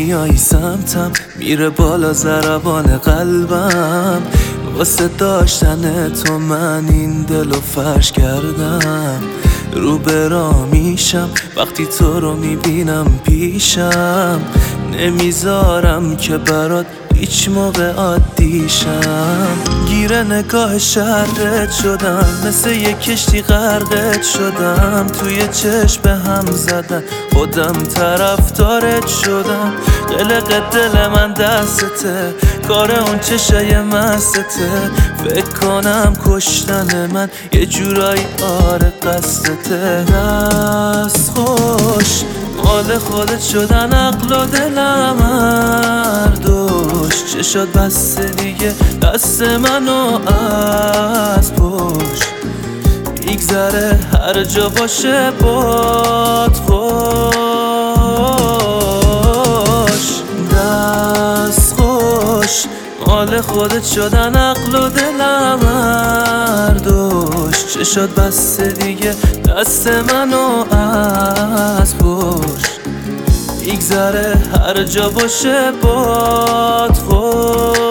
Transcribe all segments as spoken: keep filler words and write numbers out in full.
میای سمتم، میره بالا ضربان قلبم. واسه داشتن تو من این دلو فرش کردم. رو برا میشم وقتی تو رو میبینم پیشم. نمیذارم که برات هیچ موقع عادیشم. گیره نگاه شرت شدم، مثل یک کشتی غرقت شدم. توی چشم به هم زدن خودم طرفدارت شدم. قلق دل من دستته، کار اون چشای مسته. فکر کنم کشتن من یه جورایی آره قصدته. دست خوش مال خودت شدن عقل و دلم هر دوش. چه شد بس دیگه دست منو از پشت. میگذره هر جا باشه باد خوش. دست خوش مال خودت شدن عقل و دلم هر دوش. چه شد بس دیگه دست منو از پشت. میگذره هر جا باشه باد خوش.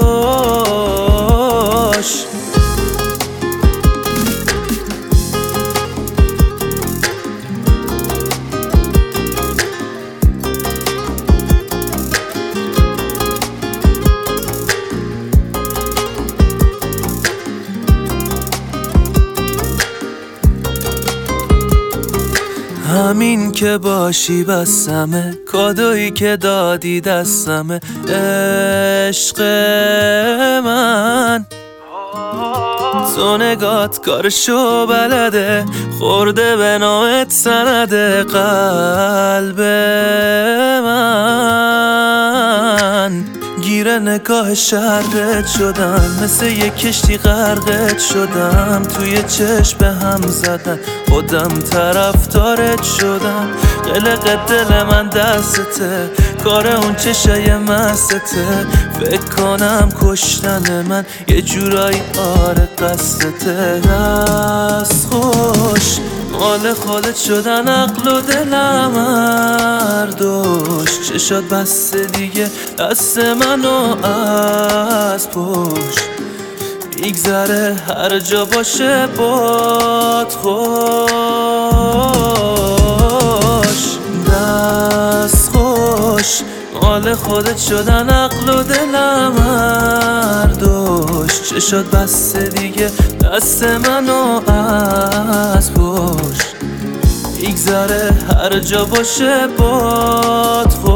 همین که باشی بسمه، کادویی که دادی دستمه. عشق من تو نگات کارشو بلده، خورده به نامت سنده. قلب من گیره نگاه شرت شدم، مثل یک کشتی غرقت شدم. توی چشم به هم زدن خودم طرفدارت شدم. قلق دل من دستته، کار اون چشای مسته. فکر کنم کشتن من یه جورایی آره قصدته. دست خوش مال خودت شدن عقل و دلم هر دوش. چه شد بس دیگه دست منو از پشت. میگذره هر جا باشه باد خوش. دست خوش مال خودت شدن عقل و دلم هر دوش. چه شد بس دیگه دست منو از پشت. میگذره هر جا باشه باد خوش.